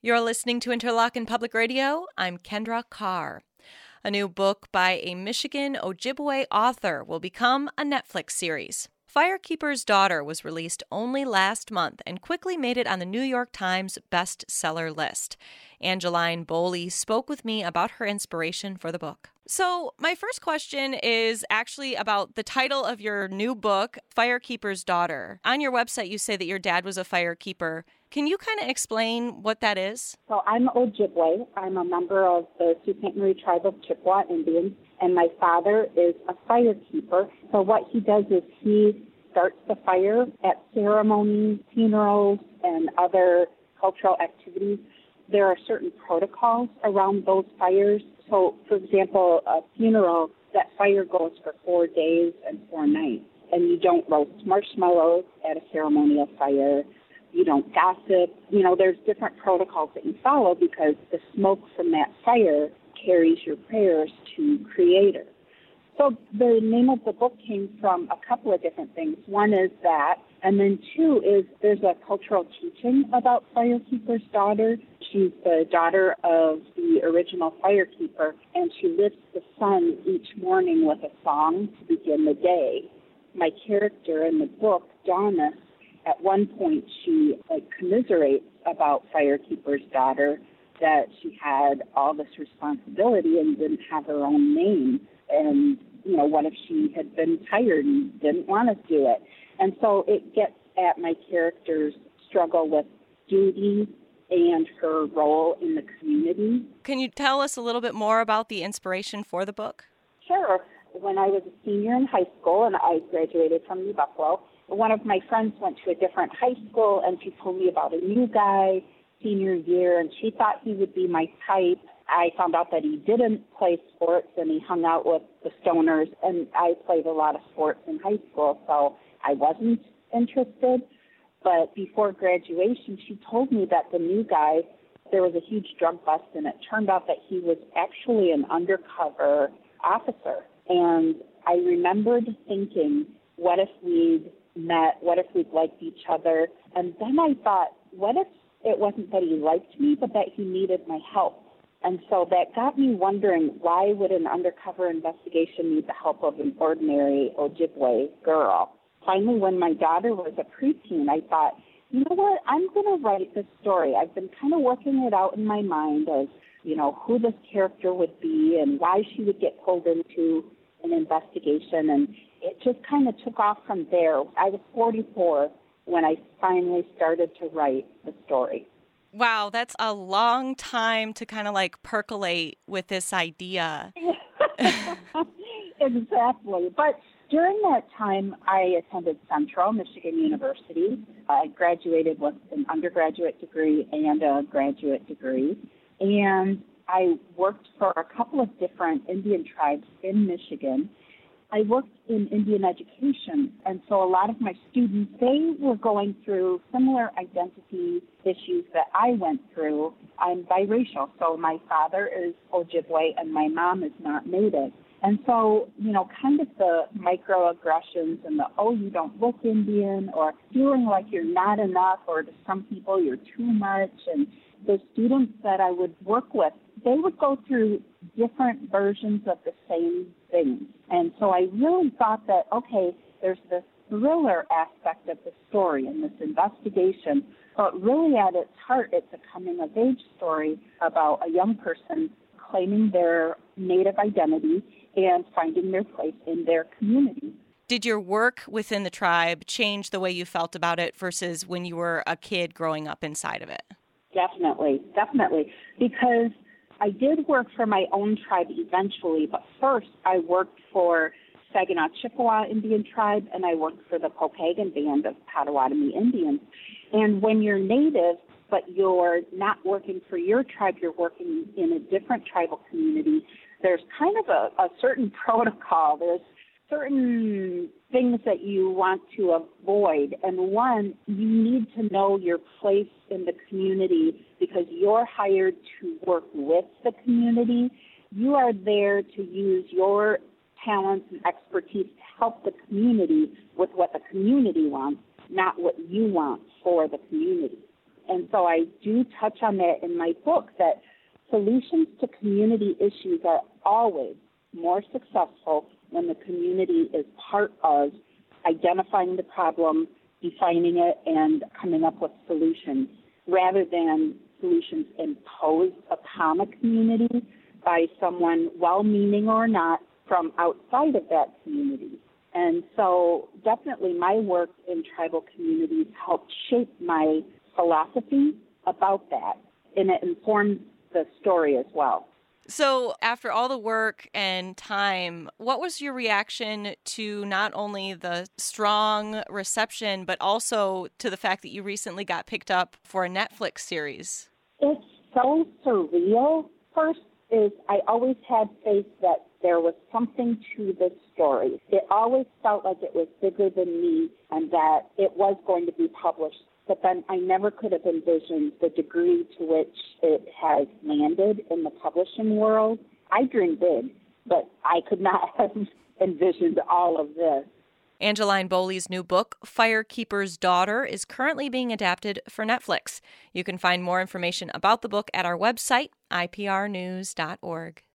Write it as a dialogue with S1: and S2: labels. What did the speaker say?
S1: You're listening to Interlochen Public Radio. I'm Kendra Carr. A new book by a Michigan Ojibwe author will become a Netflix series. Firekeeper's Daughter was released only last month and quickly made it on the New York Times bestseller list. Angeline Boley spoke with me about her inspiration for the book. So my first question is actually about the title of your new book, Firekeeper's Daughter. On your website, you say that your dad was a firekeeper. Can you kind of explain what that is?
S2: So I'm Ojibwe. I'm a member of the Sault Ste. Marie tribe of Chippewa Indians, and my father is a firekeeper. So what he does is he starts the fire at ceremonies, funerals, and other cultural activities. There are certain protocols around those fires. So, for example, a funeral, that fire goes for 4 days and 4 nights, and you don't roast marshmallows at a ceremonial fire. You don't gossip. There's different protocols that you follow because the smoke from that fire carries your prayers to Creator. So the name of the book came from a couple of different things. One is that, and then two is there's a cultural teaching about Firekeeper's Daughter. She's the daughter of the original firekeeper, and she lifts the sun each morning with a song to begin the day. My character in the book, Donna, at one point she commiserates about Firekeeper's Daughter, that she had all this responsibility and didn't have her own name. And, what if she had been tired and didn't want to do it? And so it gets at my character's struggle with duty and her role in the community.
S1: Can you tell us a little bit more about the inspiration for the book?
S2: Sure. When I was a senior in high school and I graduated from New Buffalo, one of my friends went to a different high school and she told me about a new guy senior year, and she thought he would be my type. I found out that he didn't play sports and he hung out with the stoners, and I played a lot of sports in high school, so I wasn't interested. But before graduation, she told me that the new guy, there was a huge drug bust, and it turned out that he was actually an undercover officer. And I remembered thinking, what if we'd met? What if we'd liked each other? And then I thought, what if it wasn't that he liked me, but that he needed my help? And so that got me wondering, why would an undercover investigation need the help of an ordinary Ojibwe girl? Finally, when my daughter was a preteen, I thought, you know what, I'm going to write this story. I've been kind of working it out in my mind as, who this character would be and why she would get pulled into an investigation. And it just kind of took off from there. I was 44 when I finally started to write the story.
S1: Wow, that's a long time to kind of percolate with this idea.
S2: Exactly. But during that time, I attended Central Michigan University. I graduated with an undergraduate degree and a graduate degree. And I worked for a couple of different Indian tribes in Michigan. I worked in Indian education, and so a lot of my students, they were going through similar identity issues that I went through. I'm biracial, so my father is Ojibwe and my mom is not Native. And so, kind of the microaggressions and the, you don't look Indian, or feeling like you're not enough, or to some people you're too much. And the students that I would work with, they would go through different versions of the same things. And so I really thought that, okay, there's this thriller aspect of the story and this investigation, but really at its heart, it's a coming-of-age story about a young person claiming their Native identity and finding their place in their community.
S1: Did your work within the tribe change the way you felt about it versus when you were a kid growing up inside of it?
S2: Definitely. Because I did work for my own tribe eventually, but first I worked for Saginaw Chippewa Indian Tribe, and I worked for the Pokagon Band of Potawatomi Indians. And when you're Native, but you're not working for your tribe, you're working in a different tribal community, there's kind of a certain protocol. There's certain things that you want to avoid. And one, you need to know your place in the community because you're hired to work with the community. You are there to use your talents and expertise to help the community with what the community wants, not what you want for the community. And so I do touch on that in my book, that solutions to community issues are always more successful when the community is part of identifying the problem, defining it, and coming up with solutions, rather than solutions imposed upon a community by someone, well-meaning or not, from outside of that community. And so definitely my work in tribal communities helped shape my philosophy about that, and it informs the story as well.
S1: So after all the work and time, what was your reaction to not only the strong reception, but also to the fact that you recently got picked up for a Netflix series?
S2: It's so surreal. First is I always had faith that there was something to this story. It always felt like it was bigger than me and that it was going to be published. But then I never could have envisioned the degree to which it has landed in the publishing world. I dreamed big, but I could not have envisioned all of this.
S1: Angeline Boley's new book, Firekeeper's Daughter, is currently being adapted for Netflix. You can find more information about the book at our website, iprnews.org.